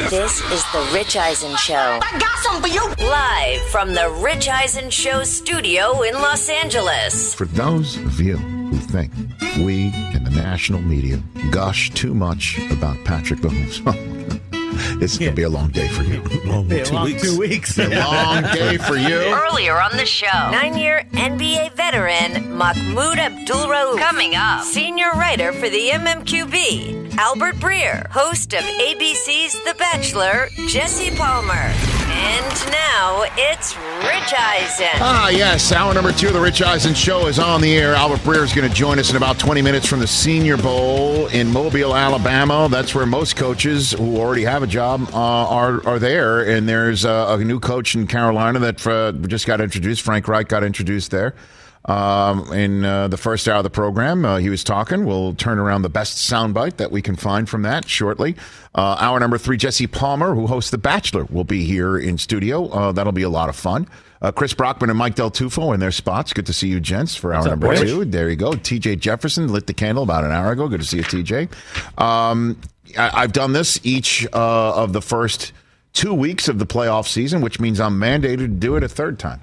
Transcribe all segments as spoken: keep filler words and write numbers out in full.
This is the Rich Eisen Show. I got something for you. Live from the Rich Eisen Show studio in Los Angeles. For those of you who think we in the national media gush too much about Patrick Mahomes, it's going to be a long day for you. Long, Be a two long weeks. two weeks. A long day for you. Earlier on the show, nine-year N B A veteran Mahmoud Abdul-Rauf. Coming up, senior writer for the M M Q B, Albert Breer, host of A B C's The Bachelor, Jesse Palmer. And now, it's Rich Eisen. Ah, yes. Hour number two of the Rich Eisen Show is on the air. Albert Breer is going to join us in about twenty minutes from the Senior Bowl in Mobile, Alabama. That's where most coaches who already have a job uh, are are there. And there's uh, a new coach in Carolina that uh, just got introduced. Frank Reich got introduced there. Um, in uh, the first hour of the program, uh, he was talking. We'll turn around the best soundbite that we can find from that shortly. Uh, hour number three, Jesse Palmer, who hosts The Bachelor, will be here in studio. Uh, that'll be a lot of fun. Uh, Chris Brockman and Mike Del Tufo in their spots. Good to see you, gents, for hour What's up, number Rich? two. There you go. T J Jefferson lit the candle about an hour ago. Good to see you, T J. Um, I, I've done this each uh, of the first two weeks of the playoff season, which means I'm mandated to do it a third time.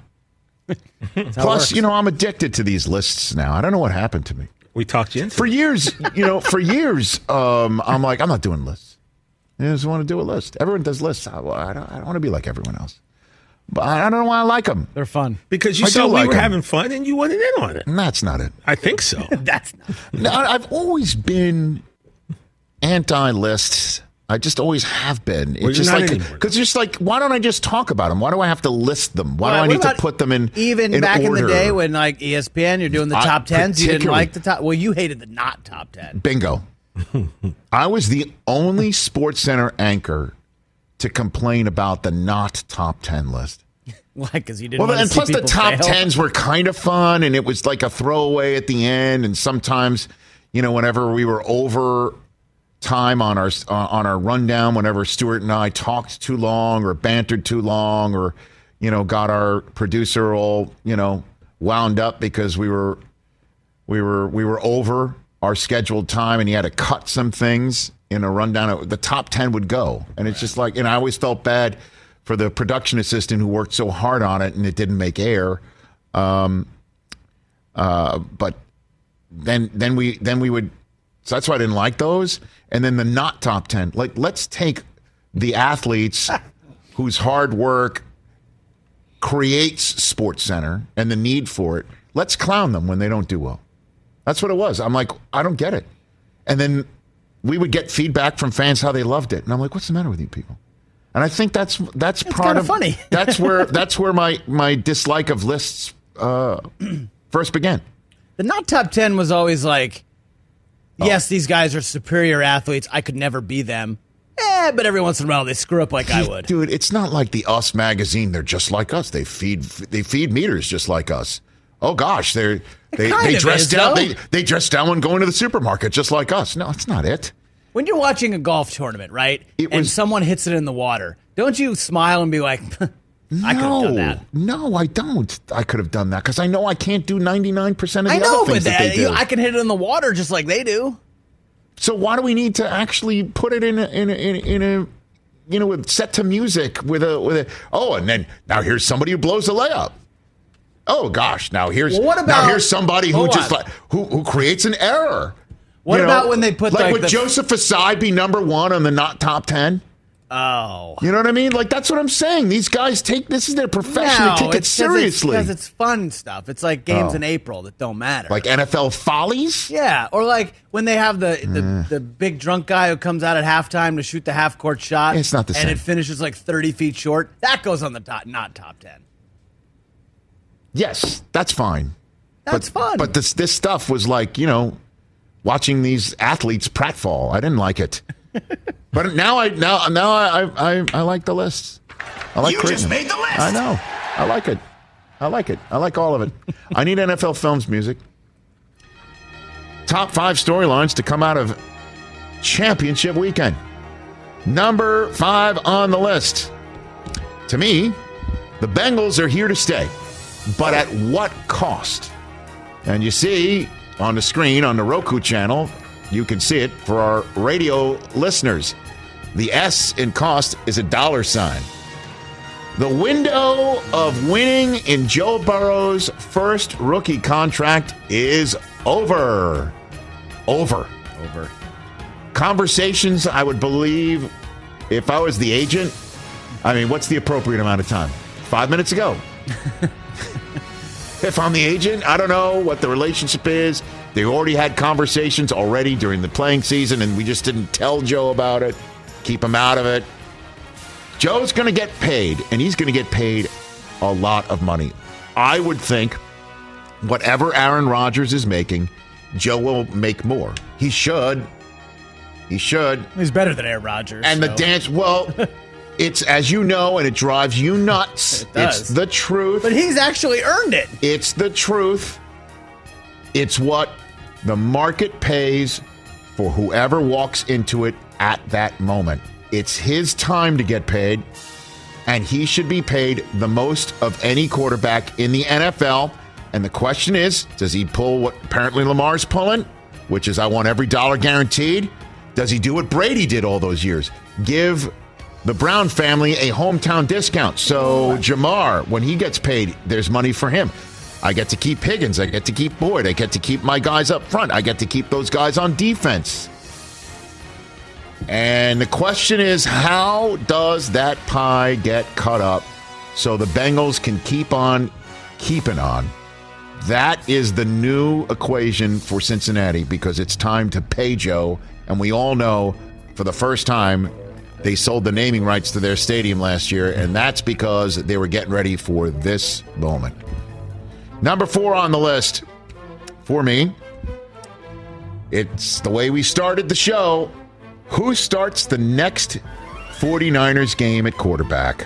Plus, you know, I'm addicted to these lists now. I don't know what happened to me. We talked you into For years, you know, for years, um, I'm like, I'm not doing lists. I just want to do a list. Everyone does lists. I, I don't, I don't want to be like everyone else. But I don't know why I like them. They're fun. because you I saw do we like were him. having fun and you wanted in on it. And that's not it. I think so. That's not. No, I've always been anti-lists. I just always have been. It's Well, you're just not like anymore. because just like why don't I just talk about them? Why do I have to list them? Why Well, do I what need to about put them in Even in back order? in the day when like E S P N, you're doing the I- top tens. You didn't particularly- like the top. Well, you hated the not top ten. Bingo. I was the only Sports Center anchor to complain about the not top ten list. Why? Because you didn't. Well, want to and see plus the people top fail? tens were kind of fun, and it was like a throwaway at the end. And sometimes, you know, whenever we were over time on our uh, on our rundown, whenever Stuart and I talked too long or bantered too long, or you know, got our producer all you know wound up because we were we were we were over our scheduled time, and he had to cut some things in a rundown. The top ten would go, and it's just like, and I always felt bad for the production assistant who worked so hard on it and it didn't make air. Um, uh, but then, then we, then we would, so that's why I didn't like those. And then the not top ten, like, let's take the athletes whose hard work creates Sports Center and the need for it. Let's clown them when they don't do well. That's what it was. I'm like, I don't get it. And then we would get feedback from fans how they loved it. And I'm like, what's the matter with you people? And I think that's that's It's part kinda of funny. that's where that's where my my dislike of lists uh, first began. The not top ten was always like, yes, these guys are superior athletes. I could never be them. Eh, but every once in a while they screw up like I would. Dude, it's not like the Us magazine. They're just like us. They feed they feed meters just like us. Oh gosh, they're they kind they of dress is, down though. they they dress down when going to the supermarket just like us. No, it's not it. When you're watching a golf tournament, right, It and was- someone hits it in the water, don't you smile and be like, I could have done that? No, I don't. I could have done that because I know I can't do ninety-nine percent of the I know, other things but that they that, do. you, I can hit it in the water just like they do. So why do we need to actually put it in a, in a, in a, in a you know, with set to music with a with a oh, and then now here's somebody who blows a layup. Oh gosh, now here's Well, what now about- here's somebody who hold just on. like who who creates an error. What You about when they put, like, like, would the- Joseph Asai be number one on the not top ten? Oh. You know what I mean? Like that's what I'm saying. These guys take this is their profession. No, they take it it's 'cause seriously. Because it's, fun stuff. It's like games Oh. in April that don't matter. Like N F L follies. yeah, or like when they have the, the, Mm. the big drunk guy who comes out at halftime to shoot the half court shot. It's not the and same. it finishes like thirty feet short. That goes on the top, not top ten. Yes, that's fine. That's but, fun. But this this stuff was like, you know, watching these athletes pratfall. I didn't like it. But now I now now I I, I like the list. I like You just creating made them. the list. I know. I like it. I like it. I like all of it. I need N F L Films music. Top five storylines to come out of championship weekend. Number five on the list. To me, the Bengals are here to stay. But at what cost? And you see on the screen on the Roku channel, you can see it for our radio listeners. The S in cost is a dollar sign. The window of winning in Joe Burrow's first rookie contract is over. Over. Over. Conversations, I would believe, if I was the agent, I mean, what's the appropriate amount of time? Five minutes ago. If I'm the agent, I don't know what the relationship is. They already had conversations already during the playing season, and we just didn't tell Joe about it. Keep him out of it. Joe's going to get paid, and he's going to get paid a lot of money. I would think whatever Aaron Rodgers is making, Joe will make more. He should. He should. He's better than Aaron Rodgers. And so. the dance, well, it's, as you know, and it drives you nuts. It does. It's the truth. But he's actually earned it. It's the truth. It's what the market pays for whoever walks into it at that moment. It's his time to get paid, and he should be paid the most of any quarterback in the N F L. And the question is, does he pull what apparently Lamar's pulling, which is I want every dollar guaranteed? Does he do what Brady did all those years? Give the Brown family a hometown discount. So Jamar, when he gets paid, there's money for him. I get to keep Higgins. I get to keep Boyd. I get to keep my guys up front. I get to keep those guys on defense. And the question is, how does that pie get cut up so the Bengals can keep on keeping on? That is the new equation for Cincinnati, because it's time to pay Joe. And we all know for the first time they sold the naming rights to their stadium last year, and that's because they were getting ready for this moment. Number four on the list for me, it's the way we started the show. Who starts the next 49ers game at quarterback?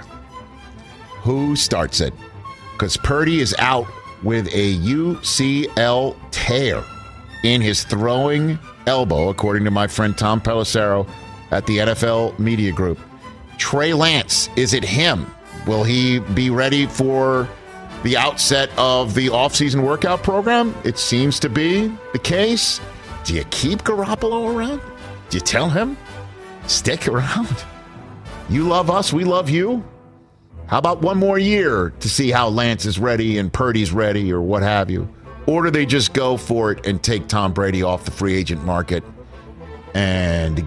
Who starts it? Because Purdy is out with a U C L tear in his throwing elbow, according to my friend Tom Pelissero at the N F L Media Group. Trey Lance, is it him? Will he be ready for the outset of the offseason workout program? It seems to be the case. Do you keep Garoppolo around? Do you tell him, stick around? You love us, we love you. How about one more year to see how Lance is ready and Purdy's ready or what have you? Or do they just go for it and take Tom Brady off the free agent market and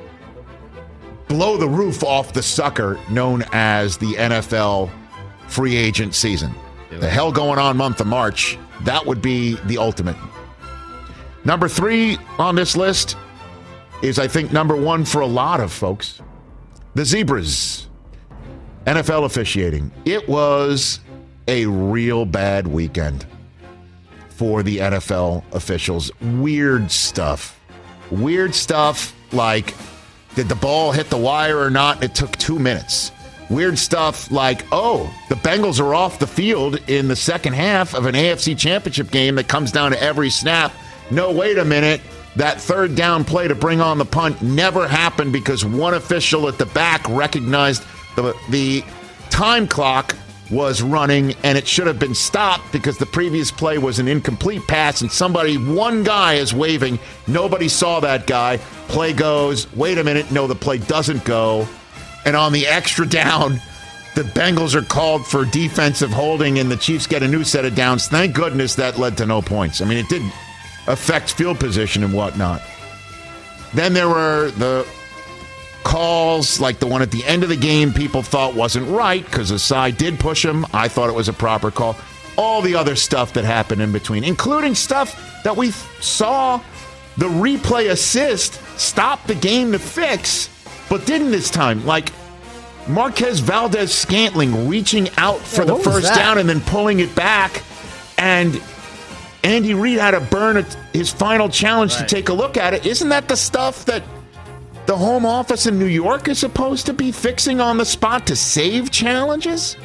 blow the roof off the sucker known as the N F L free agent season? The hell going on month of March, that would be the ultimate. Number three on this list is, I think, number one for a lot of folks. The Zebras. N F L officiating. It was a real bad weekend for the N F L officials. Weird stuff. Weird stuff like, did the ball hit the wire or not? It took two minutes. Weird stuff like, oh, the Bengals are off the field in the second half of an A F C championship game that comes down to every snap. No, wait a minute. That third down play to bring on the punt never happened because one official at the back recognized the, the time clock was running and it should have been stopped because the previous play was an incomplete pass and somebody, one guy is waving. Nobody saw that guy. Play goes. Wait a minute. No, the play doesn't go. And on the extra down, the Bengals are called for defensive holding and the Chiefs get a new set of downs. Thank goodness that led to no points. I mean, it didn't affect field position and whatnot. Then there were the calls like the one at the end of the game people thought wasn't right because Asai did push him. I thought it was a proper call. All the other stuff that happened in between, including stuff that we saw the replay assist stop the game to fix, but didn't this time. Like Marquez Valdez-Scantling reaching out for yeah, the first down and then pulling it back, and Andy Reid had to burn his final challenge right. to take a look at it. Isn't that the stuff that the home office in New York is supposed to be fixing on the spot to save challenges?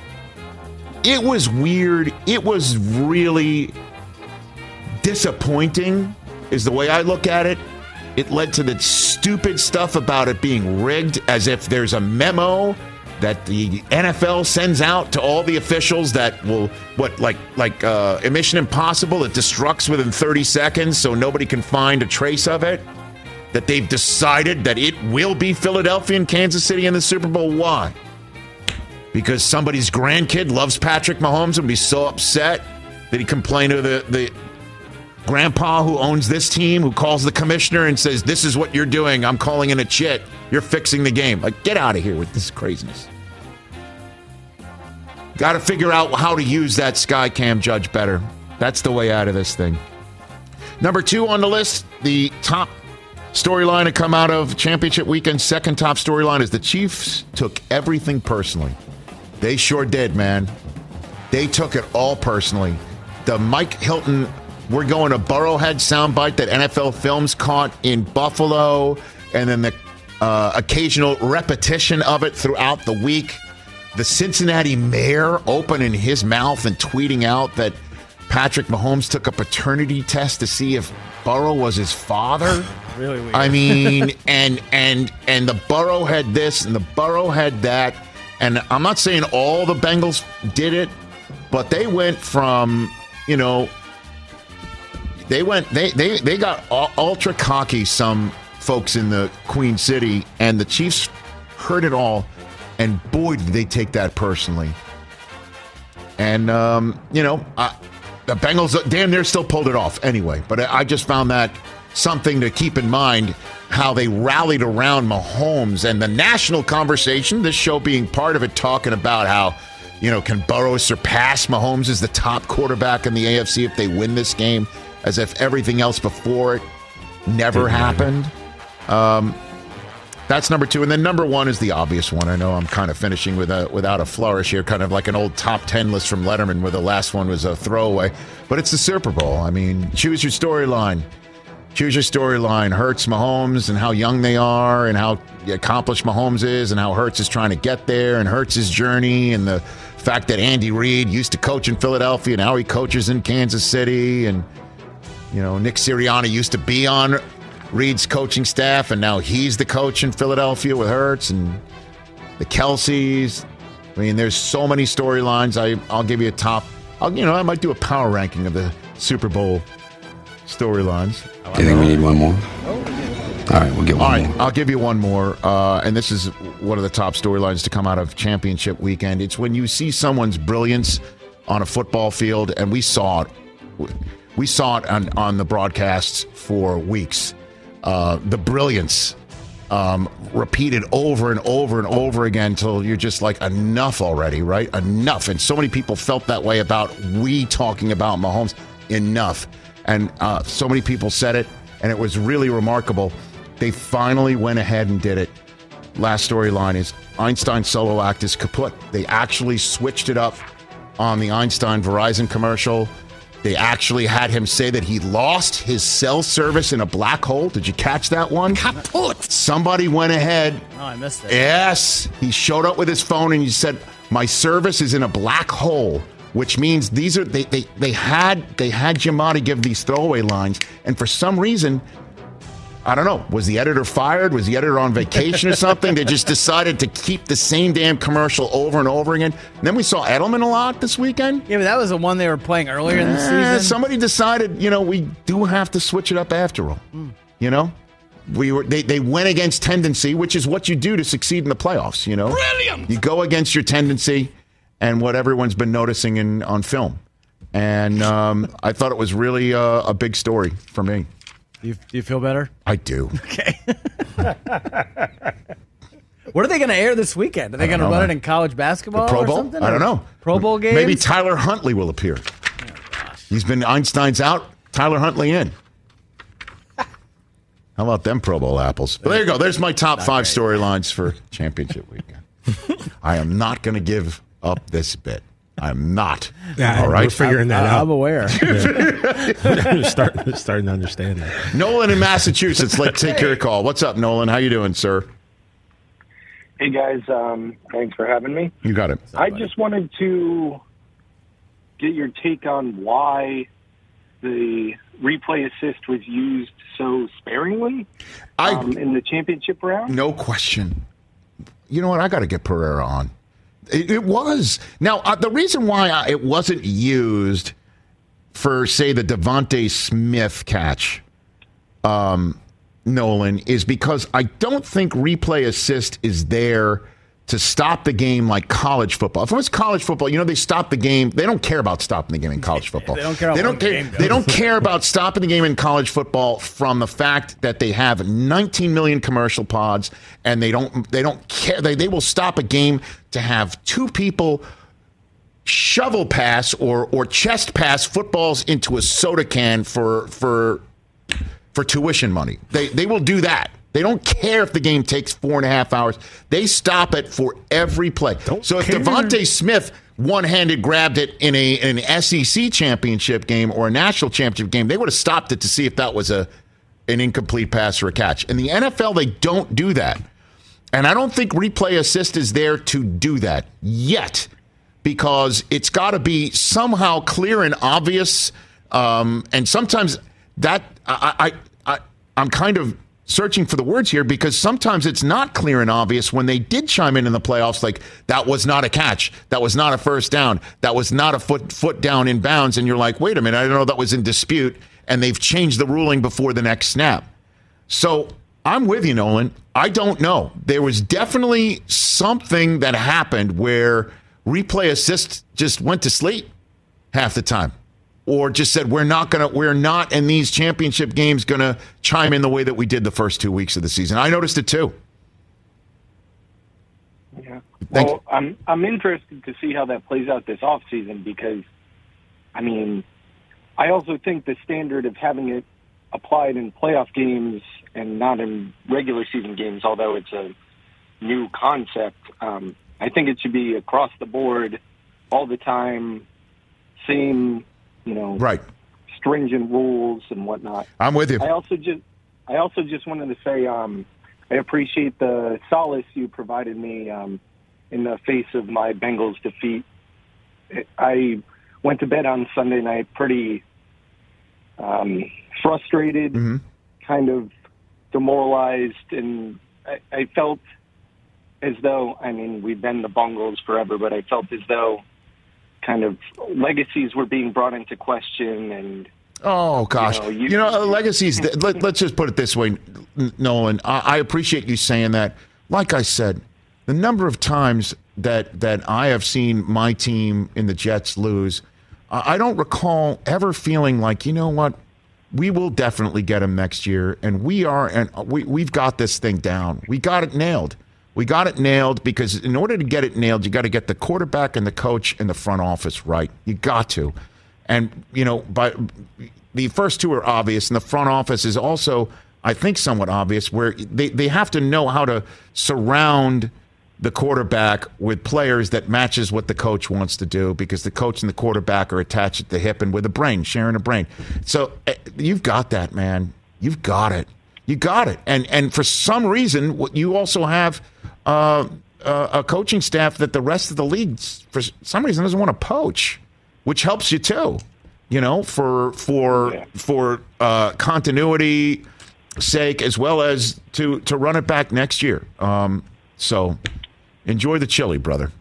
It was weird. It was really disappointing, is the way I look at it. It led to the stupid stuff about it being rigged, as if there's a memo that the N F L sends out to all the officials that will, what, like like uh, Mission Impossible, it destructs within thirty seconds so nobody can find a trace of it. that they've decided that it will be Philadelphia and Kansas City in the Super Bowl. Why? Because somebody's grandkid loves Patrick Mahomes and be so upset that he complained to the, the grandpa who owns this team, who calls the commissioner and says, this is what you're doing. I'm calling in a chit. You're fixing the game. Like, get out of here with this craziness. Got to figure out how to use that Skycam judge better. That's the way out of this thing. Number two on the list, the top storyline to come out of championship weekend, second top storyline, is the Chiefs took everything personally. They sure did, man. They took it all personally. The Mike Hilton, we're going to Burrowhead soundbite that N F L Films caught in Buffalo, and then the uh, occasional repetition of it throughout the week. The Cincinnati mayor opening his mouth and tweeting out that Patrick Mahomes took a paternity test to see if Burrow was his father. Really weird. I mean, and and and the Burrow had this and the Burrow had that. And I'm not saying all the Bengals did it, but they went from, you know, they went they they they got ultra cocky, some folks in the Queen City, and the Chiefs heard it all, and boy did they take that personally. And um, you know, I, the Bengals damn near still pulled it off anyway. But I, I just found that something to keep in mind, how they rallied around Mahomes and the national conversation, this show being part of it, talking about how, you know, can Burrow surpass Mahomes as the top quarterback in the A F C if they win this game, as if everything else before it never happened. Um, that's number two. And then number one is the obvious one. I know I'm kind of finishing with a, without a flourish here, kind of like an old top ten list from Letterman where the last one was a throwaway. But it's the Super Bowl. I mean, choose your storyline. Choose your storyline. Hurts, Mahomes, and how young they are, and how accomplished Mahomes is, and how Hurts is trying to get there, and Hurts' journey, and the fact that Andy Reid used to coach in Philadelphia, and now he coaches in Kansas City, and, you know, Nick Sirianni used to be on Reid's coaching staff, and now he's the coach in Philadelphia with Hurts, and the Kelce's. I mean, there's so many storylines. I, I'll give you a top. I'll, you know, I might do a power ranking of the Super Bowl storylines. Do you think we need one more? All right, we'll get one All right, more. I'll give you one more. Uh, and this is one of the top storylines to come out of championship weekend. It's when you see someone's brilliance on a football field, and we saw it. We saw it on, on the broadcasts for weeks. Uh, the brilliance um, repeated over and over and over again until you're just like, enough already, right? Enough. And so many people felt that way about we talking about Mahomes. Enough. And uh, so many people said it, and it was really remarkable. They finally went ahead and did it. Last storyline is Einstein's solo act is kaput. They actually switched it up on the Einstein Verizon commercial. They actually had him say that he lost his cell service in a black hole. Did you catch that one? Kaput. Somebody went ahead. Oh, I missed it. Yes. He showed up with his phone and he said, my service is in a black hole. Which means these are they they they had they had Giamatti give these throwaway lines, and for some reason, I don't know, was the editor fired? Was the editor on vacation or something? They just decided to keep the same damn commercial over and over again. And then we saw Edelman a lot this weekend. Yeah, but that was the one they were playing earlier in the Eh, season. somebody decided, you know, we do have to switch it up after all. Mm. You know, we were they they went against tendency, which is what you do to succeed in the playoffs. You know, Brilliant. You go against your tendency and what everyone's been noticing in on film. And um, I thought it was really uh, a big story for me. Do you, do you feel better? I do. Okay. What are they going to air this weekend? Are they going to know, run man. it in college basketball Pro or Bowl? something? I don't Or know. Pro Bowl games? Maybe Tyler Huntley will appear. Oh, gosh. He's been Einstein's out, Tyler Huntley in. How about them Pro Bowl apples? But there you go. There's my top Not five great. storylines for championship weekend. I am not going to give up this bit. I'm not. Yeah, All right. we're figuring that I- out. I'm aware. Yeah. starting, starting to understand that. Nolan in Massachusetts. Let's take your call. What's up, Nolan? How you doing, sir? Hey guys, um, thanks for having me. You got it. I just wanted to get your take on why the replay assist was used so sparingly I um, in the championship round. no question. You know what? I got to get Pereira on. It, it was. Now, uh, the reason why I, it wasn't used for, say, the Devontae Smith catch, um, Nolan, is because I don't think replay assist is there to stop the game like college football. If it was college football, you know, they stop the game. They don't care about stopping the game in college football. They don't care. They don't care. They don't care about stopping the game in college football from the fact that they have nineteen million commercial pods, and they don't. They don't care. They they will stop a game to have two people shovel pass or or chest pass footballs into a soda can for for for tuition money. They they will do that. They don't care if the game takes four and a half hours. They stop it for every play. Don't so if care. Devontae Smith one-handed grabbed it in a in an S E C championship game or a national championship game, they would have stopped it to see if that was a an incomplete pass or a catch. In the N F L, they don't do that. And I don't think replay assist is there to do that yet, because it's got to be somehow clear and obvious. Um, and sometimes that I, I, I, I'm kind of searching for the words here, because sometimes it's not clear and obvious when they did chime in in the playoffs, like that was not a catch, that was not a first down, that was not a foot foot down in bounds, and you're like, wait a minute, I don't know, that was in dispute, and they've changed the ruling before the next snap. So I'm with you, Nolan. I don't know. There was definitely something that happened where replay assist just went to sleep half the time. Or just said, we're not gonna, we're not in these championship games gonna chime in the way that we did the first two weeks of the season. I noticed it too. Yeah. Thank Well, I'm I'm interested to see how that plays out this offseason, because, I mean, I also think the standard of having it applied in playoff games and not in regular season games, although it's a new concept, um, I think it should be across the board all the time, same. You know, right? Stringent rules and whatnot. I'm with you. I also just, I also just wanted to say, um, I appreciate the solace you provided me um, in the face of my Bengals defeat. I went to bed on Sunday night pretty um, frustrated, mm-hmm. kind of demoralized, and I, I felt as though, I mean, we've been the Bungles forever, but I felt as though kind of legacies were being brought into question. And oh gosh, you know, you, you know legacies. let, let's just put it this way, Nolan. I, I appreciate you saying that. Like I said, the number of times that that I have seen my team in the Jets lose, I don't recall ever feeling like, you know what, we will definitely get him next year, and we are, and we we've got this thing down. We got it nailed. We got it nailed, because in order to get it nailed, you got to get the quarterback and the coach and the front office right. You got to. And, you know, by the first two are obvious, and the front office is also, I think, somewhat obvious, where they, they have to know how to surround the quarterback with players that matches what the coach wants to do, because the coach and the quarterback are attached at the hip and with a brain, sharing a brain. So you've got that, man. You've got it. You got it. And and for some reason, you also have uh, uh, a coaching staff that the rest of the league, for some reason, doesn't want to poach, which helps you too. You know, for for yeah. for uh, continuity sake, as well as to to run it back next year. Um, so enjoy the chili, brother.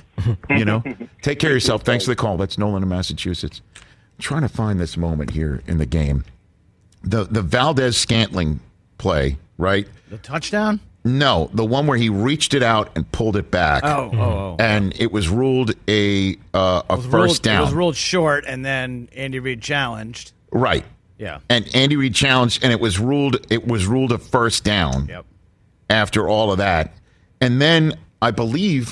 You know, take care of yourself. Thanks for the call. That's Nolan in Massachusetts. I'm trying to find this moment here in the game. The the Valdez-Scantling play, right? The touchdown? No, the one where he reached it out and pulled it back. Oh, oh, oh. And it was ruled a uh, a first ruled, down. It was ruled short, and then Andy Reid challenged. Right. Yeah. And Andy Reid challenged, and it was ruled it was ruled a first down. Yep. After all of that, and then I believe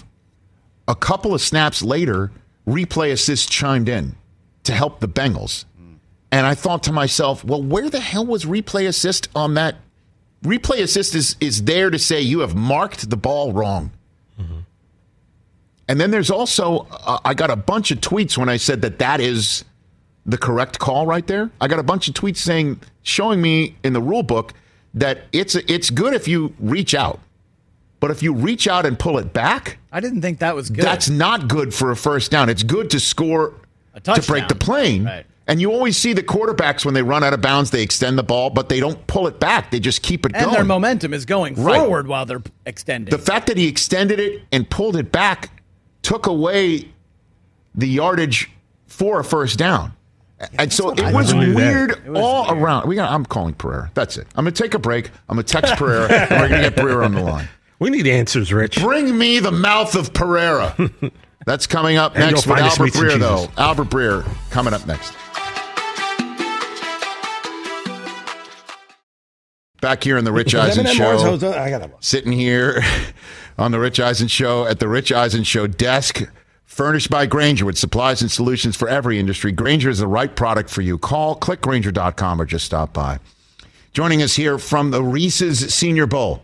a couple of snaps later, replay assist chimed in to help the Bengals. Mm. And I thought to myself, well, where the hell was replay assist on that? Replay assist is, is there to say you have marked the ball wrong. Mm-hmm. And then there's also, uh, I got a bunch of tweets when I said that that is the correct call right there. I got a bunch of tweets saying, showing me in the rule book that it's it's good if you reach out. But if you reach out and pull it back, I didn't think that was good. That's not good for a first down. It's good to score, a touchdown, to break the plane. Right. And you always see the quarterbacks when they run out of bounds, they extend the ball, but they don't pull it back. They just keep it and going. And their momentum is going right. forward while they're extending. The fact that he extended it and pulled it back took away the yardage for a first down. And so it was weird it was all weird. around. We got, I'm calling Pereira. That's it. I'm going to take a break. I'm going to text Pereira, and we're going to get Pereira on the line. We need answers, Rich. Bring me the mouth of Pereira. That's coming up and next with Albert Breer, though. Albert Breer coming up next. Back here on the Rich Eisen Show. Sitting here on the Rich Eisen Show at the Rich Eisen Show desk. Furnished by Grainger with supplies and solutions for every industry. Grainger is the right product for you. Call, click Grainger dot com or just stop by. Joining us here from the Reese's Senior Bowl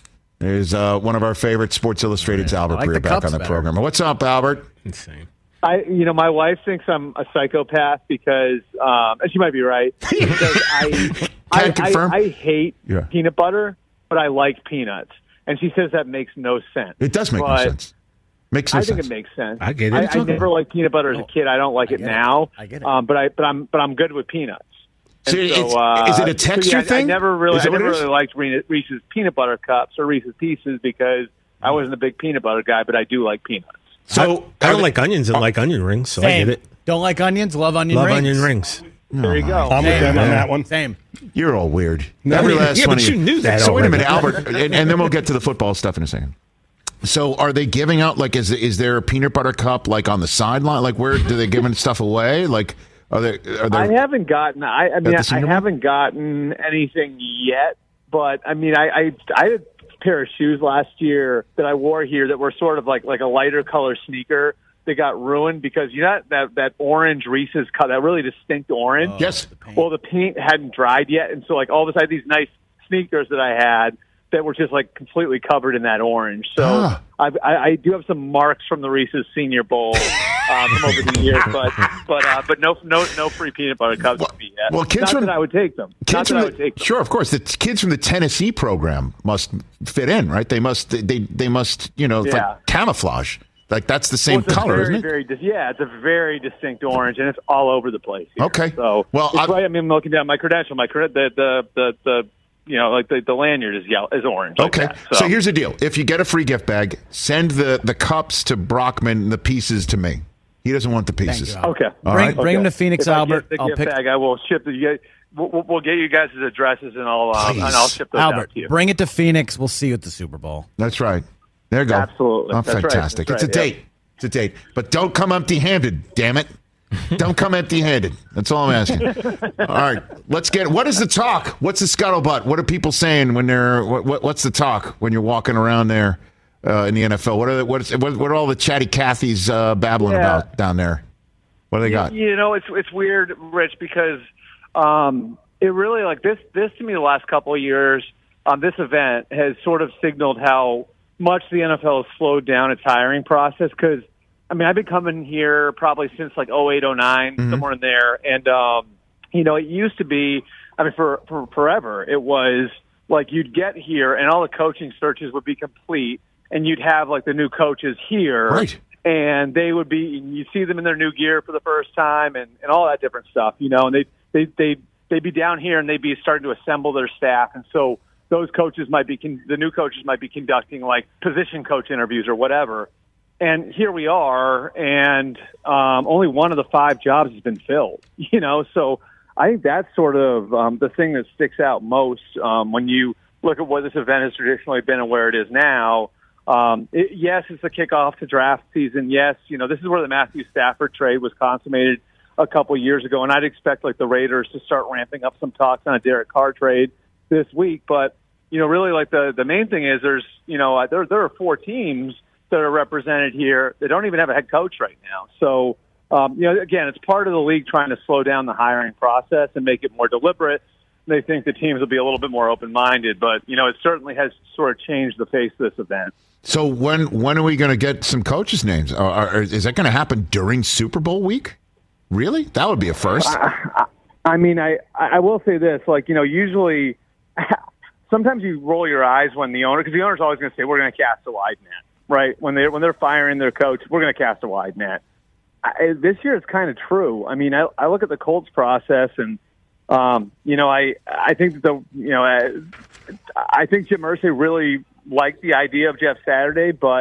is uh, one of our favorite Sports Illustrated's Albert like Breer back on the better. program. What's up, Albert? Insane. I, you know, my wife thinks I'm a psychopath because, um, and she might be right, because I, I, I, I hate yeah. peanut butter, but I like peanuts. And she says that makes no sense. It does make but, no sense. Makes no I sense. think it makes sense. I get it. I, I never liked peanut butter as a kid. I don't like I it it. now. I get it. Um, but I but I'm but I'm good with peanuts. So, And it's, so uh, is it a texture so yeah, thing? I, I never really Is I it what never it is? really liked Reese's peanut butter cups or Reese's Pieces because I wasn't a big peanut butter guy, but I do like peanuts. So I, I don't like onions and like onion rings, so Same. I get it. Don't like onions, love onion Love rings. onion rings. There you go. I'm with them on that one. Same. You're all weird. No, Every I mean, last yeah, one but of you knew that So wait a already. minute, Albert, and, and then we'll get to the football stuff in a second. So are they giving out, like, is is there a peanut butter cup, like, on the sideline? Like, where do they giving stuff away? Like, are they? Are I they haven't gotten. I, I mean, the I, Senior Bowl? haven't gotten anything yet. But I mean, I, I I had a pair of shoes last year that I wore here that were sort of like like a lighter color sneaker that got ruined because you know that that orange Reese's cut, that really distinct orange. Yes. Well, the paint hadn't dried yet, and so like all of a sudden, these nice sneakers that I had that were just like completely covered in that orange. So Ah. I, I, I do have some marks from the Reese's Senior Bowl um, from over the years, but but uh, but no no no free peanut butter cups to me yet. well, kids Not from- that I would take them. Not Kids that from I the, would take them. sure, of course. The kids from the Tennessee program must fit in, right? They must. They they must. You know, it's Yeah. like camouflage. Like that's the same Well, it's a color, very, isn't it? Very, dis- yeah, it's a very distinct orange, and it's all over the place here. Okay. So, Well, it's I- right, I mean, I'm looking down my credential. My cred- the, the the the you know, like the, the lanyard is yellow, is orange. like Okay. that. So. here's the deal: if you get a free gift bag, send the the cups to Brockman, and the pieces to me. He doesn't want the pieces. Thank you, Okay. All Bring, right. bring him to Phoenix, If Albert. I get the I'll gift pick bag, I will ship the. You guys- We'll, we'll- we'll get you guys' addresses, and I'll uh, and I'll ship those Albert. out to you. Bring it to Phoenix. We'll see you at the Super Bowl. That's right. There you go. Absolutely. Oh, That's right. fantastic. That's it's a right, date. It's a date. But don't come empty-handed. Damn it. Don't come empty-handed. That's all I'm asking. All right, let's get. What is the talk? What's the scuttlebutt? What are people saying when they're? What, what, what's the talk when you're walking around there uh, in the N F L? What are the, what, is, what, what are all the chatty Cathys uh, babbling Yeah. about down there? What do they got? You know, it's it's weird, Rich, because um, it really like this this to me the last couple of years. Um, this event has sort of signaled how much the N F L has slowed down its hiring process. Because I mean, I've been coming here probably since like oh eight, oh nine, Mm-hmm. somewhere in there, and um, you know, it used to be. I mean, for, for forever, it was like you'd get here and all the coaching searches would be complete, and you'd have like the new coaches here. Right. And they would be, you see them in their new gear for the first time and, and all that different stuff, you know, and they, they, they, they'd be down here and they'd be starting to assemble their staff. And so those coaches might be, con- the new coaches might be conducting like position coach interviews or whatever. And here we are, and um, only one of the five jobs has been filled, you know, so I think that's sort of um, the thing that sticks out most um, when you look at what this event has traditionally been and where it is now. Um, it, yes, it's the kickoff to draft season. Yes, you know, this is where the Matthew Stafford trade was consummated a couple of years ago, and I'd expect like the Raiders to start ramping up some talks on a Derek Carr trade this week. But, you know, really like the, the main thing is there's, you know, uh, there, there are four teams that are represented here. They don't even have a head coach right now. So, um, you know, again, it's part of the league trying to slow down the hiring process and make it more deliberate. They think the teams will be a little bit more open-minded, but, you know, it certainly has sort of changed the face of this event. So when when are we going to get some coaches' names? Or, or is that going to happen during Super Bowl week? Really? That would be a first. I, I mean, I, I will say this, like, you know, usually sometimes you roll your eyes when the owner, because the owner's always going to say, we're going to cast a wide net, right? When they're, when they're firing their coach, we're going to cast a wide net. I, this year it's kind of true. I mean, I, I look at the Colts process and, um, you know, I, I think that the, you know, I, I think Jim Irsay really liked the idea of Jeff Saturday, but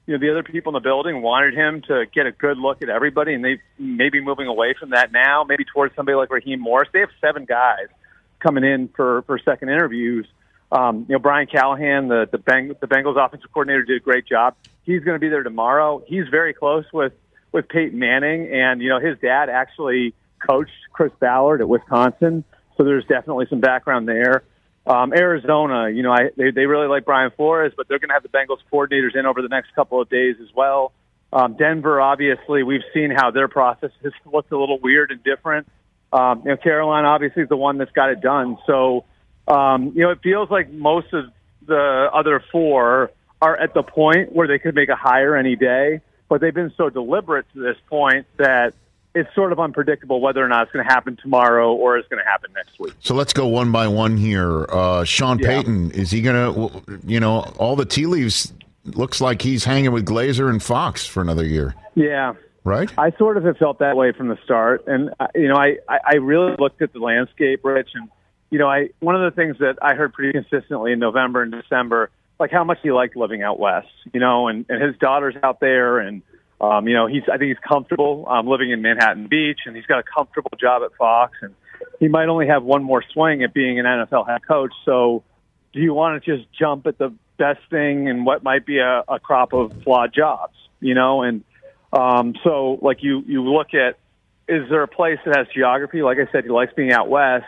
you know, the other people in the building wanted him to get a good look at everybody, and they may be moving away from that now, maybe towards somebody like Raheem Morris. They have seven guys coming in for, for second interviews. Um, you know, Brian Callahan, the the, Beng- the Bengals offensive coordinator, did a great job. He's going to be there tomorrow. He's very close with, with Peyton Manning, and, you know, his dad actually coached Chris Ballard at Wisconsin, so there's definitely some background there. Um, Arizona, you know, I, they, they really like Brian Flores, but they're going to have the Bengals coordinators in over the next couple of days as well. Um, Denver, obviously, we've seen how their process has looked a little weird and different. Um, you know, Carolina, obviously, is the one that's got it done. So, um, you know, it feels like most of the other four are at the point where they could make a hire any day, but they've been so deliberate to this point that it's sort of unpredictable whether or not it's going to happen tomorrow or it's going to happen next week. So let's go one by one here. Uh, Sean Yeah. Payton, is he going to, you know, all the tea leaves, looks like he's hanging with Glazer and Fox for another year, Yeah. right? I sort of have felt that way from the start. And, uh, you know, I, I I really looked at the landscape, Rich, and, you know, I one of the things that I heard pretty consistently in November and December, like how much he liked living out west, you know, and, and his daughter's out there, and, Um, you know, he's, I think he's comfortable um, living in Manhattan Beach, and he's got a comfortable job at Fox, and he might only have one more swing at being an N F L head coach. So do you want to just jump at the best thing in what might be a, a crop of flawed jobs, you know? And um, so, like, you, you look at, is there a place that has geography? Like I said, he likes being out west,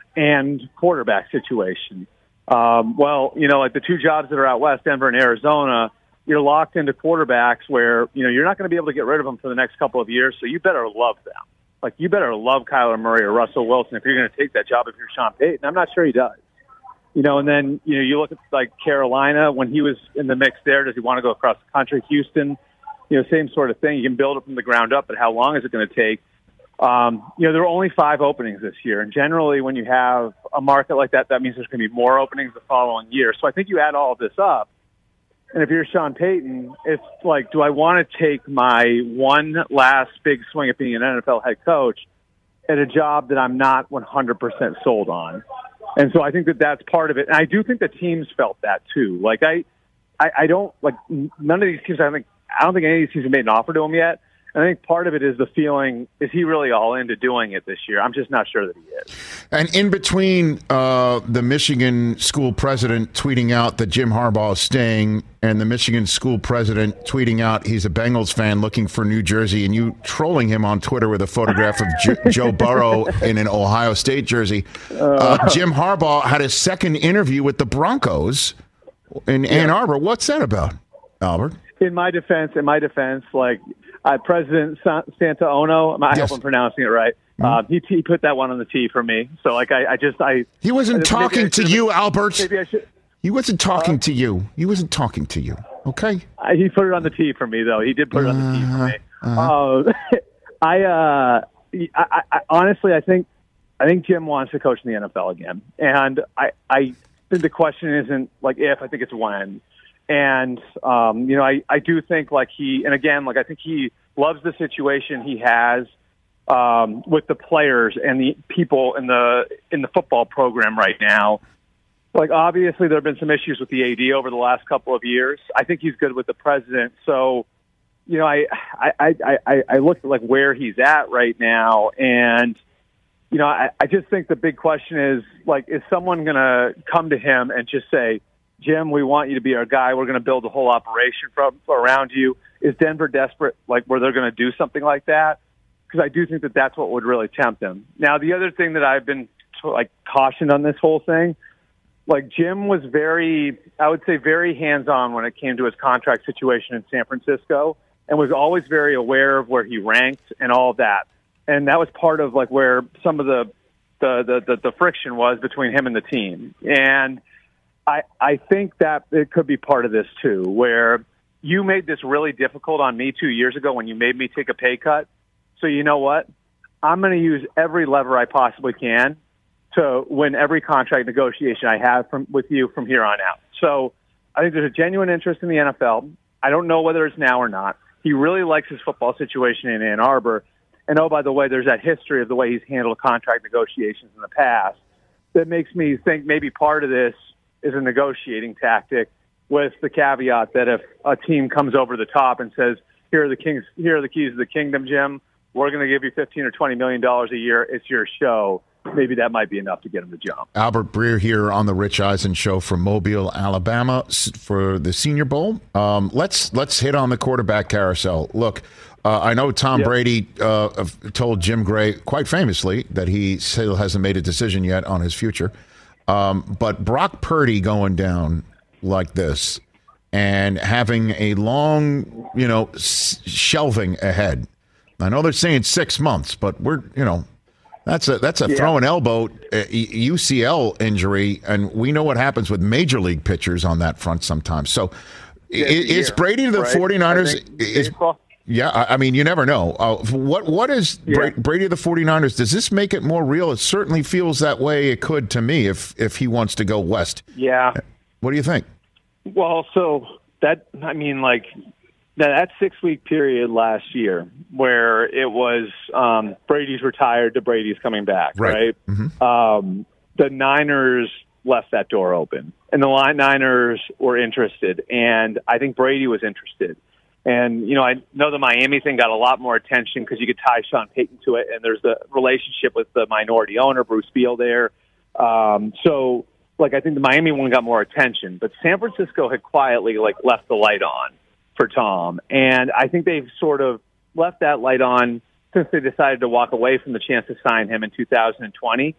and quarterback situation. Um, well, you know, like the two jobs that are out west, Denver and Arizona, you're locked into quarterbacks where, you know, you're not going to be able to get rid of them for the next couple of years, so you better love them. Like, you better love Kyler Murray or Russell Wilson if you're going to take that job if you're Sean Payton. I'm not sure he does. You know, and then, you know, you look at, like, Carolina, when he was in the mix there, does he want to go across the country? Houston, you know, same sort of thing. You can build it from the ground up, but how long is it going to take? Um, you know, there are only five openings this year, and generally when you have a market like that, that means there's going to be more openings the following year. So I think you add all of this up, and if you're Sean Payton, it's like, do I want to take my one last big swing at being an N F L head coach at a job that I'm not one hundred percent sold on? And so I think that that's part of it. And I do think the teams felt that too. Like I, I, I don't like none of these teams. I think I don't think any of these teams have made an offer to him yet. And I think part of it is the feeling, is he really all into doing it this year? I'm just not sure that he is. And in between uh, the Michigan school president tweeting out that Jim Harbaugh is staying and the Michigan school president tweeting out he's a Bengals fan looking for New Jersey, and you trolling him on Twitter with a photograph of J- Joe Burrow in an Ohio State jersey, uh, Jim Harbaugh had a second interview with the Broncos in Ann Yeah. Arbor. What's that about, Albert? In my defense, in my defense, like uh, President Sa- Santaono, I Yes. hope I'm pronouncing it right. Mm-hmm. Uh, he, he put that one on the tee for me. So, like, I, I just, I. He wasn't maybe talking I to should've- you, Albert. Maybe I should. He wasn't talking to you. He wasn't talking to you. Okay. I, he put it on the tee for me, though. He did put it on the tee for me. Uh-huh. Uh, I, uh, I, I, honestly, I think, I think Jim wants to coach in the N F L again, and I, I think the question isn't like if. I think it's when. And um, you know, I, I do think like he, and again, like I think he loves the situation he has um, with the players and the people in the in the football program right now. Like, obviously, there have been some issues with the A D over the last couple of years. I think he's good with the president. So, you know, I I, I, I, I look at, like, where he's at right now, and, you know, I, I just think the big question is, like, is someone going to come to him and just say, Jim, we want you to be our guy. We're going to build a whole operation from around you. Is Denver desperate, like, where they're going to do something like that? Because I do think that that's what would really tempt them. Now, the other thing that I've been, like, cautioned on this whole thing, like, Jim was very, I would say, very hands-on when it came to his contract situation in San Francisco, and was always very aware of where he ranked and all of that. And that was part of, like, where some of the the the, the, the friction was between him and the team. And I I think that it could be part of this, too, where you made this really difficult on me two years ago when you made me take a pay cut. So you know what? I'm going to use every lever I possibly can to win every contract negotiation I have from with you from here on out. So I think there's a genuine interest in the N F L. I don't know whether it's now or not. He really likes his football situation in Ann Arbor. And, oh, by the way, there's that history of the way he's handled contract negotiations in the past that makes me think maybe part of this is a negotiating tactic. with the caveat that if a team comes over the top and says, "Here are the kings, here are the keys to the kingdom, Jim. We're going to give you fifteen or twenty million dollars a year. It's your show." Maybe that might be enough to get him to jump. Albert Breer here on the Rich Eisen Show from Mobile, Alabama, for the Senior Bowl. Um, let's let's hit on the quarterback carousel. Look, uh, I know Tom yep. Brady uh, told Jim Gray quite famously that he still hasn't made a decision yet on his future. Um, but Brock Purdy going down like this and having a long, you know, s- shelving ahead. I know they're saying six months, but we're, you know, That's a that's a yeah. throw an elbow uh, U C L injury, and we know what happens with major league pitchers on that front sometimes. So yeah, is yeah, Brady to the right? 49ers? Is, yeah, I, I mean, you never know. Uh, what What is yeah. Brady to the 49ers? Does this make it more real? It certainly feels that way. It could to me if, if he wants to go west. Yeah. What do you think? Well, so that, I mean, like, that six-week period last year where it was um, Brady's retired to Brady's coming back, right? right? Mm-hmm. Um, the Niners left that door open, and the Niners were interested, and I think Brady was interested. And, you know, I know the Miami thing got a lot more attention because you could tie Sean Payton to it, and there's the relationship with the minority owner, Bruce Beal, there. Um, so, like, I think the Miami one got more attention, but San Francisco had quietly, like, left the light on for Tom. And I think they've sort of left that light on since they decided to walk away from the chance to sign him in two thousand twenty.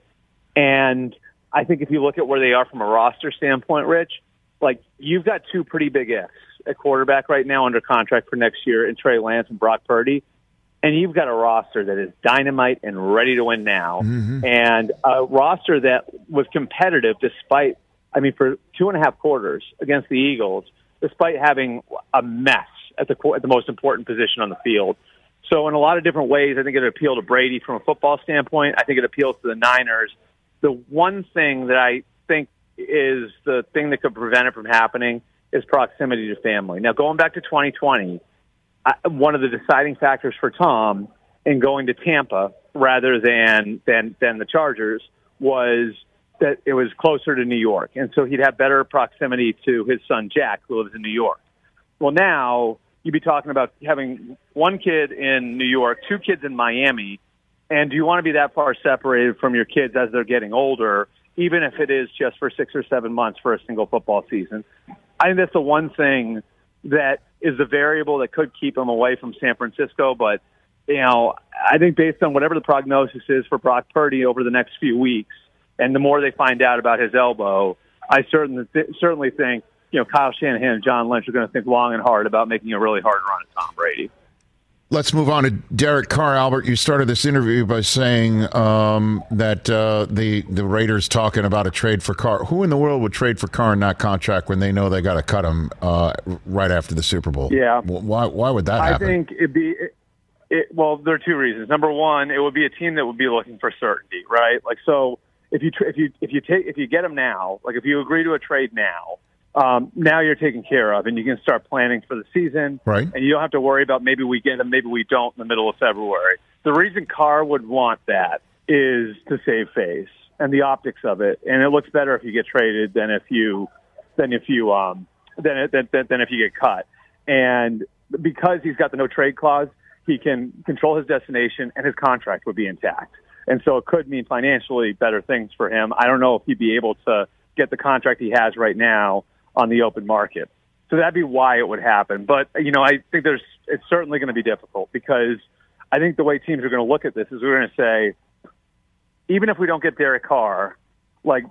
And I think if you look at where they are from a roster standpoint, Rich, like you've got two pretty big ifs at quarterback right now under contract for next year in Trey Lance and Brock Purdy. And you've got a roster that is dynamite and ready to win now. Mm-hmm. And a roster that was competitive despite, I mean, for two and a half quarters against the Eagles, despite having a mess at the at the most important position on the field. So in a lot of different ways, I think it appealed to Brady from a football standpoint. I think it appeals to the Niners. The one thing that I think is the thing that could prevent it from happening is proximity to family. Now, going back to twenty twenty, I, one of the deciding factors for Tom in going to Tampa rather than than than the Chargers was that it was closer to New York. And so he'd have better proximity to his son, Jack, who lives in New York. Well, now you'd be talking about having one kid in New York, two kids in Miami. And do you want to be that far separated from your kids as they're getting older, even if it is just for six or seven months for a single football season? I think that's the one thing that is the variable that could keep him away from San Francisco. But, you know, I think based on whatever the prognosis is for Brock Purdy over the next few weeks, and the more they find out about his elbow, I certainly th- certainly think, you know, Kyle Shanahan and John Lynch are going to think long and hard about making a really hard run at Tom Brady. Let's move on to Derek Carr. Albert, you started this interview by saying um, that uh, the the Raiders talking about a trade for Carr. Who in the world would trade for Carr in that contract when they know they got to cut him uh, right after the Super Bowl? Yeah. Why Why would that I happen? I think it'd be it, it, well, there are two reasons. Number one, it would be a team that would be looking for certainty, right? Like so. If you if you if you take if you get them now, like if you agree to a trade now, um, now you're taken care of, and you can start planning for the season. Right. And you don't have to worry about maybe we get them, maybe we don't in the middle of February. The reason Carr would want that is to save face and the optics of it, and it looks better if you get traded than if you than if you um than than than, than if you get cut. And because he's got the no trade clause, he can control his destination, and his contract would be intact. And so it could mean financially better things for him. I don't know if he'd be able to get the contract he has right now on the open market. So that'd be why it would happen. But, you know, I think there's it's certainly going to be difficult because I think the way teams are going to look at this is we're going to say, even if we don't get Derek Carr, like,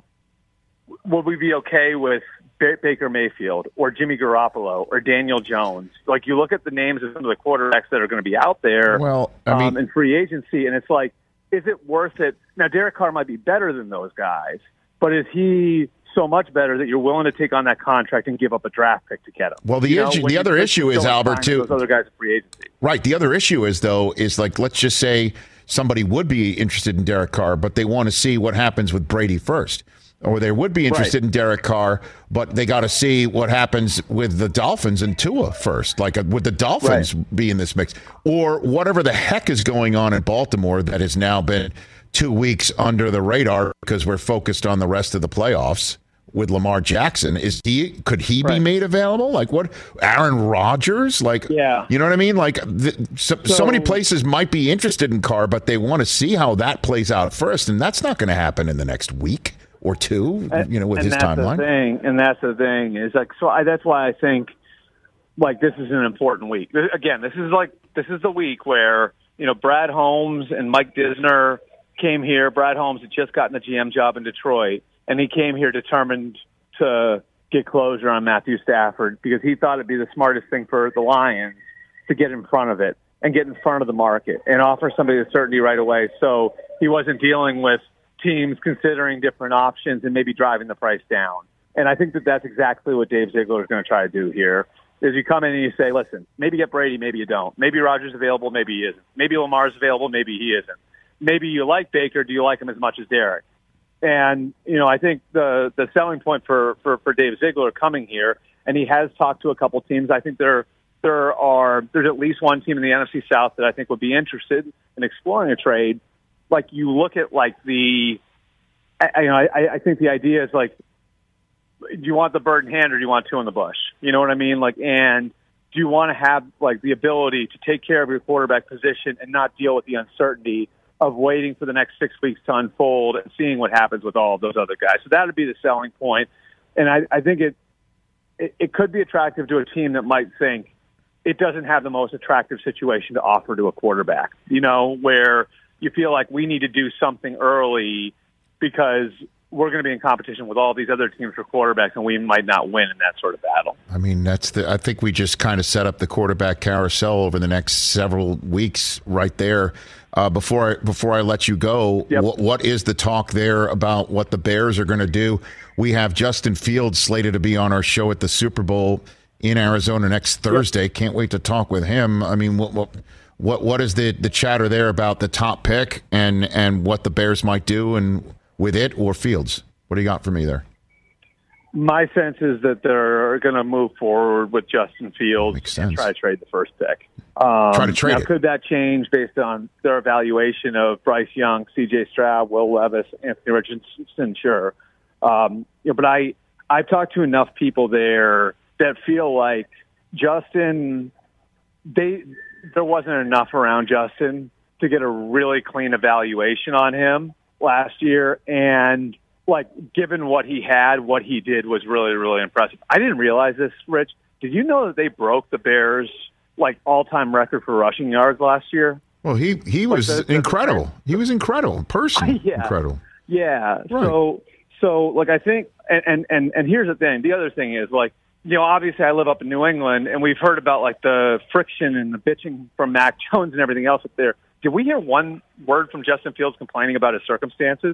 would we be okay with Baker Mayfield or Jimmy Garoppolo or Daniel Jones? Like, you look at the names of some of the quarterbacks that are going to be out there well, I mean, um, in free agency, and it's like, is it worth it? Now, Derek Carr might be better than those guys, but is he so much better that you're willing to take on that contract and give up a draft pick to get him? Well, the you issue, know, the other issue is, Albert, too. Those other guys in free agency. Right. The other issue is, though, is like, let's just say somebody would be interested in Derek Carr, but they want to see what happens with Brady first. Or they would be interested right. in Derek Carr, but they got to see what happens with the Dolphins and Tua first. Like, uh, would the Dolphins right. be in this mix? Or whatever the heck is going on in Baltimore that has now been two weeks under the radar because we're focused on the rest of the playoffs. with Lamar Jackson. Is he? Could he Right. be made available? Like what? Aaron Rodgers? Like, Yeah. you know what I mean? Like the, so, so, So- many places might be interested in Carr, but they want to see how that plays out first, and that's not going to happen in the next week or two. And- you know, with and his that's timeline. The thing, and that's the thing is like so. I, that's why I think like this is an important week. Again, this is like this is the week where you know Brad Holmes and Mike Disner came here. Brad Holmes had just gotten the G M job in Detroit, and he came here determined to get closure on Matthew Stafford because he thought it'd be the smartest thing for the Lions to get in front of it and get in front of the market and offer somebody the certainty right away. So he wasn't dealing with teams considering different options and maybe driving the price down. And I think that that's exactly what Dave Ziegler is going to try to do here. Is you come in and you say, listen, maybe get Brady, maybe you don't. Maybe Rodgers available, maybe he isn't. Maybe Lamar's available, maybe he isn't. Maybe you like Baker, do you like him as much as Derek? And, you know, I think the the selling point for, for, for Dave Ziegler coming here, and he has talked to a couple teams, I think there there are there's at least one team in the N F C South that I think would be interested in exploring a trade. Like you look at like the, I, you know, I, I think the idea is like, do you want the bird in hand or do you want two in the bush? You know what I mean? Like, and do you want to have like the ability to take care of your quarterback position and not deal with the uncertainty of waiting for the next six weeks to unfold and seeing what happens with all of those other guys? So that would be the selling point. And I, I think it, it, it could be attractive to a team that might think it doesn't have the most attractive situation to offer to a quarterback, you know, where you feel like we need to do something early because we're going to be in competition with all these other teams for quarterbacks, and we might not win in that sort of battle. I mean, that's the. I think we just kind of set up the quarterback carousel over the next several weeks, right there. Uh, before I, before I let you go, Yep. what, what is the talk there about what the Bears are going to do? We have Justin Fields slated to be on our show at the Super Bowl in Arizona next Thursday. Yep. Can't wait to talk with him. I mean, what what what, what is the, the chatter there about the top pick and and what the Bears might do and with it or Fields? What do you got for me there? My sense is that they're going to move forward with Justin Fields Makes and sense. try to trade the first pick. Um, Try to trade now, it. could that change based on their evaluation of Bryce Young, C J Stroud, Will Levis, Anthony Richardson? Sure. Um, you know, but I, I've talked to enough people there that feel like Justin, they there wasn't enough around Justin to get a really clean evaluation on him last year. And, like, given what he had, what he did was really, really impressive. I didn't realize this, Rich. Did you know that they broke the Bears' like all-time record for rushing yards last year? Well, he he was the- the- incredible. He was incredible. Person, Yeah. incredible. Yeah. Right. So, so like I think, and, and and and here's the thing. The other thing is like, you know, obviously I live up in New England, and we've heard about like the friction and the bitching from Mac Jones and everything else up there. Did we hear one word from Justin Fields complaining about his circumstances?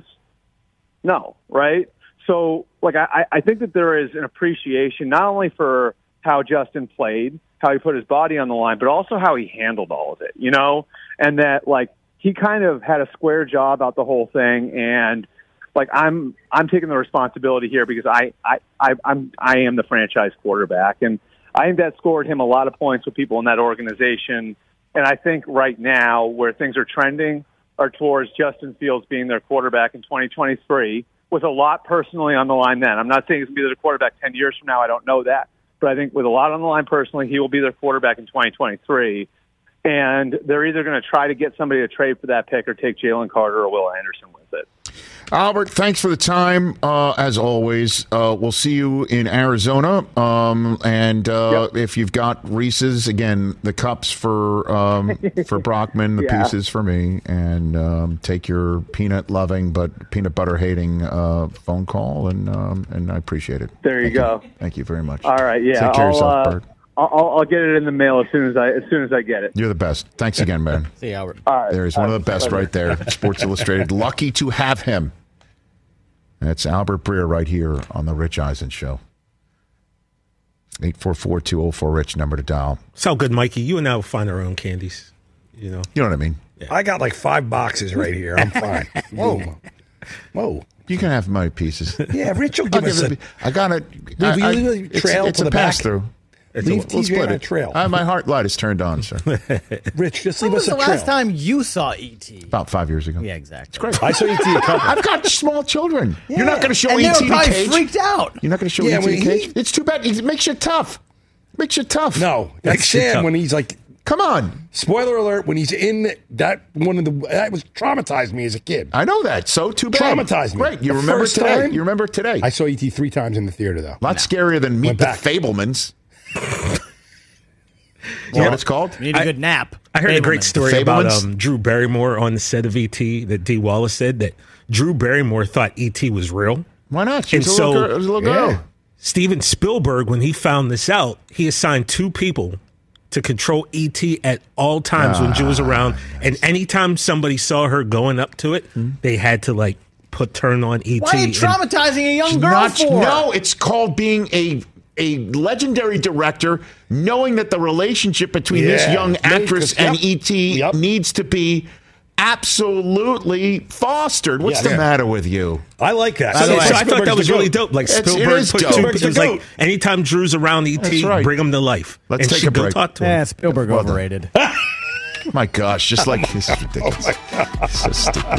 No, right? So, like, I, I think that there is an appreciation not only for how Justin played, how he put his body on the line, but also how he handled all of it, you know? And that, like, he kind of had a square jaw about the whole thing, and, like, I'm I'm taking the responsibility here because I, I, I, I'm, I am the franchise quarterback, and I think that scored him a lot of points with people in that organization. And I think right now where things are trending are towards Justin Fields being their quarterback in twenty twenty-three, with a lot personally on the line then. I'm not saying he's going to be their quarterback ten years from now. I don't know that. But I think with a lot on the line personally, he will be their quarterback in twenty twenty-three. And they're either going to try to get somebody to trade for that pick or take Jalen Carter or Will Anderson with it. Albert, thanks for the time, uh, as always. Uh, we'll see you in Arizona. Um, and uh, Yep. if you've got Reese's, again, the cups for um, for Brockman, the Yeah. pieces for me. And um, take your peanut-loving but peanut-butter-hating uh, phone call, and um, and I appreciate it. There you Thank go. Thank you very much. All right, yeah. Take care I'll, of yourself, uh, Bert. I'll, I'll get it in the mail as soon as I as soon as I get it. You're the best. Thanks again, man. See you, Albert. All right. There he's All one right. of the best right there. Sports Illustrated. Lucky to have him. That's Albert Breer right here on the Rich Eisen Show. eight four four, two oh four, RICH, number to dial. So good, Mikey. You and I will find our own candies. You know. You know what I mean? I got like five boxes right here. I'm fine. Whoa. Whoa. You can have my pieces. Yeah, Rich will I'll give us give a... it, I got it. Will I, I, you it's trail it's to a the back? pass through. It's Leave a, T J on a trail. Uh, my heart light is turned on, sir. Rich, just When leave was us a the trail. last time you saw E T? About five years ago. Yeah, exactly. It's great. I saw E T a couple. I've got small children. Yeah. You're not going to show and E T they were to probably Cage. freaked out. You're not going to show Yeah, E T when to he- Cage. It's too bad. It makes you tough. Makes you tough. No, that's Makes you Sam tough. when he's like, Come on. spoiler alert, when he's in that one of the, that was traumatized me as a kid. I know that. So too bad. Traumatized me. Great. You The remember first today. time- You remember today. I saw E T three times in the theater, though. A lot scarier than Meet Went the back. Fablemans. Is that what it's called? You need a I- good nap. I heard a great Fableman. story The about Fablemans? um, Drew Barrymore on the set of E T that D. Wallace said that Drew Barrymore thought E T was real. Why not? She And was a so- little girl. Was a little girl. Yeah. Steven Spielberg, when he found this out, he assigned two people to control E T at all times when she was around. And anytime somebody saw her going up to it, they had to like put turn on E T. Why are you and- traumatizing a young girl Not- for? no, it's called being a a legendary director, knowing that the relationship between this Yeah. young actress Yep. and E T Yep. needs to be absolutely fostered. What's Yeah. the matter with you? I like that. So, the way- so I thought that was Spielberg's the really goat. dope. Like It's- it Spielberg is put dope. two. Spielberg's It was the like goat. anytime Drew's around E T, That's right. bring him to life. Let's and take she a go break. talk to him. Yeah, Spielberg Well done. overrated. My gosh, just like this is ridiculous. So stupid.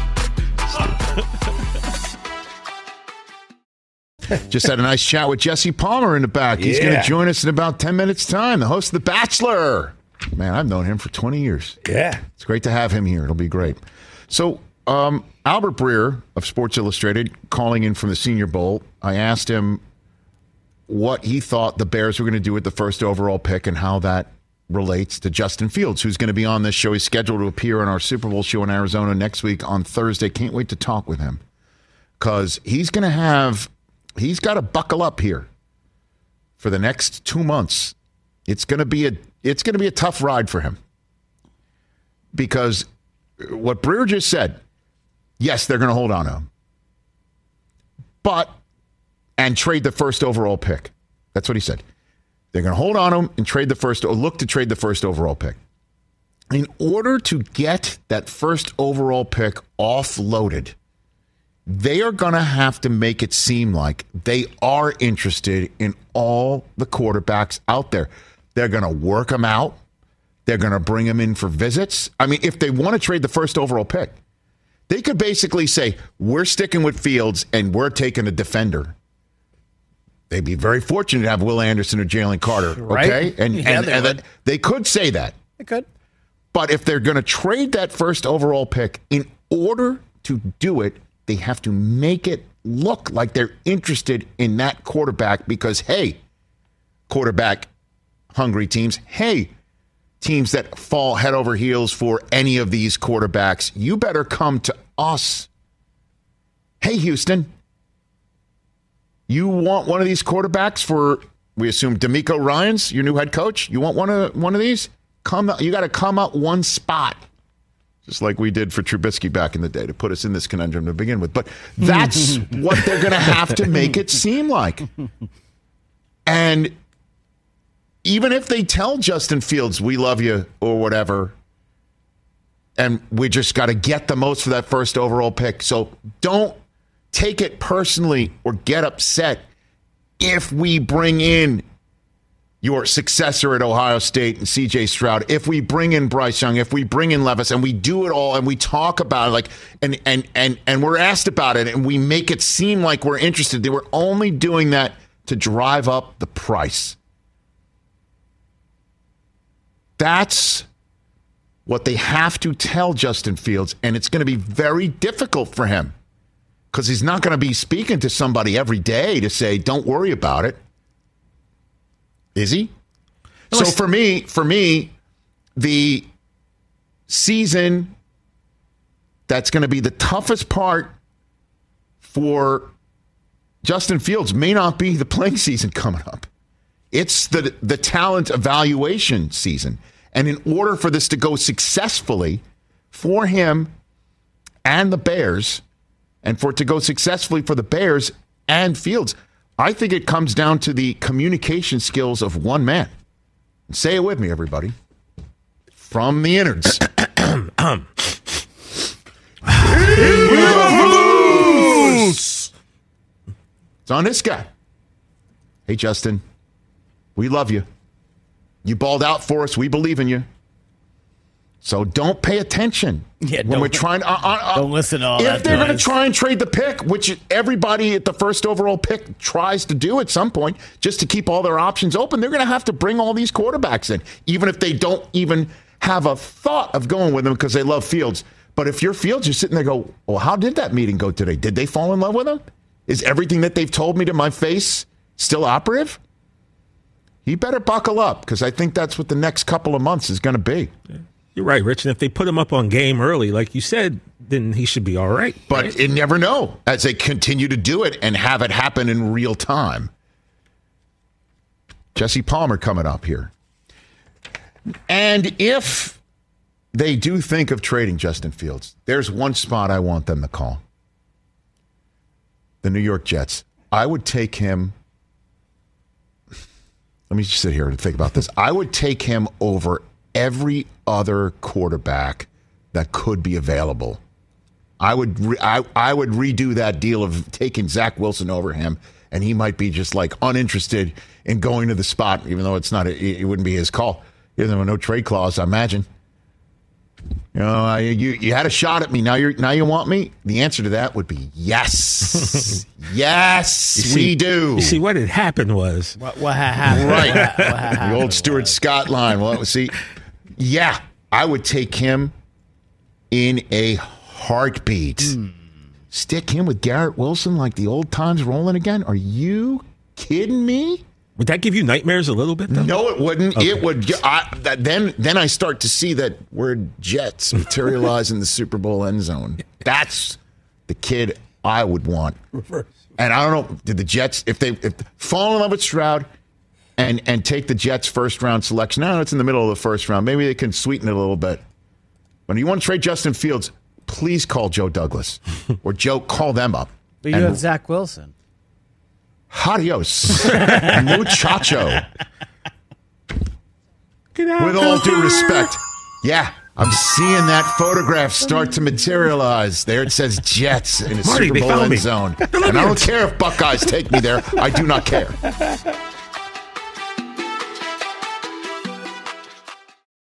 Stupid. Just had a nice chat with Jesse Palmer in the back. He's going Yeah. to join us in about ten minutes' time. The host of The Bachelor. Man, I've known him for twenty years. Yeah. It's great to have him here. It'll be great. So, um, Albert Breer of Sports Illustrated calling in from the Senior Bowl. I asked him what he thought the Bears were going to do with the first overall pick and how that relates to Justin Fields, who's going to be on this show. He's scheduled to appear on our Super Bowl show in Arizona next week on Thursday. Can't wait to talk with him because he's going to have, he's got to buckle up here for the next two months. It's going to be a, it's going to be a tough ride for him because what Breer just said, yes, they're going to hold on to him, but, and trade the first overall pick. That's what he said. They're going to hold on to him and trade the first, or look to trade the first overall pick. In order to get that first overall pick offloaded, they are going to have to make it seem like they are interested in all the quarterbacks out there. They're going to work them out. They're going to bring them in for visits. I mean, if they want to trade the first overall pick, they could basically say, we're sticking with Fields and we're taking a defender. They'd be very fortunate to have Will Anderson or Jalen Carter, okay? Right? And, Yeah, and, they and would. that- they could say that. It could. But if they're going to trade that first overall pick, in order to do it, they have to make it look like they're interested in that quarterback because, hey, quarterback hungry teams, hey, teams that fall head over heels for any of these quarterbacks, you better come to us. Hey, Houston, you want one of these quarterbacks for, we assume, D'Amico Ryans, your new head coach? You want one of one of these? Come, you got to come up one spot, just like we did for Trubisky back in the day to put us in this conundrum to begin with. But that's what they're going to have to make it seem like. And even if they tell Justin Fields, we love you or whatever, and we just got to get the most for that first overall pick. So don't take it personally or get upset if we bring in your successor at Ohio State and C J Stroud, if we bring in Bryce Young, if we bring in Levis, and we do it all and we talk about it, like, and and and and we're asked about it and we make it seem like we're interested. They were only doing that to drive up the price. That's what they have to tell Justin Fields, and it's going to be very difficult for him because he's not going to be speaking to somebody every day to say, don't worry about it. Is he? So for me, for me, the season that's going to be the toughest part for Justin Fields may not be the playing season coming up. It's the the talent evaluation season. And in order for this to go successfully for him and the Bears, and for it to go successfully for the Bears and Fields, I think it comes down to the communication skills of one man. Say it with me, everybody. From the innards. It's on this guy. Hey, Justin. We love you. You balled out for us. We believe in you. So don't pay attention Yeah, when don't- we're trying to. Uh, uh, don't listen to all if that If they're going to noise. try and trade the pick, which everybody at the first overall pick tries to do at some point, just to keep all their options open, they're going to have to bring all these quarterbacks in, even if they don't even have a thought of going with them because they love Fields. But if you're Fields, you're sitting there go, well, how did that meeting go today? Did they fall in love with him? Is everything that they've told me to my face still operative? He better buckle up because I think that's what the next couple of months is going to be. Yeah. You're right, Rich. And if they put him up on game early, like you said, then he should be all right. But right? you never know as they continue to do it and have it happen in real time. Jesse Palmer coming up here. And if they do think of trading Justin Fields, there's one spot I want them to call. The New York Jets. I would take him. Let me just sit here and think about this. I would take him over every other quarterback that could be available. I would re- I, I would redo that deal of taking Zach Wilson over him, and he might be just like uninterested in going to the spot, even though it's not a, it wouldn't be his call. He doesn't have no trade clause, I imagine. You know, I, you you had a shot at me. Now you're now you want me. The answer to that would be yes, yes, You see- we do. You see, what had happened was What, what ha- happened? Right. What, what ha- The happened old Stuart was- Scott line. Well, see, yeah, I would take him in a heartbeat. Hmm. Stick him with Garrett Wilson like the old times rolling again? Are you kidding me? would that give you nightmares a little bit, though? No, it wouldn't. Okay. It would. I, that, then, then I start to see that word Jets materialize in the Super Bowl end zone. That's the kid I would want. Reverse. And I don't know, did the Jets, if they if fall in love with Stroud and and take the Jets first round selection, no, it's in the middle of the first round. Maybe they can sweeten it a little bit. When you want to trade Justin Fields, please call Joe Douglas or Joe, call them up. But you And have Zach Wilson. Adios, muchacho. Get out. With all due respect, yeah, I'm seeing that photograph start to materialize. There it says Jets in a Marty, Super they Bowl found end me. zone. The And I don't Olympians. care if Buckeyes take me there. I do not care.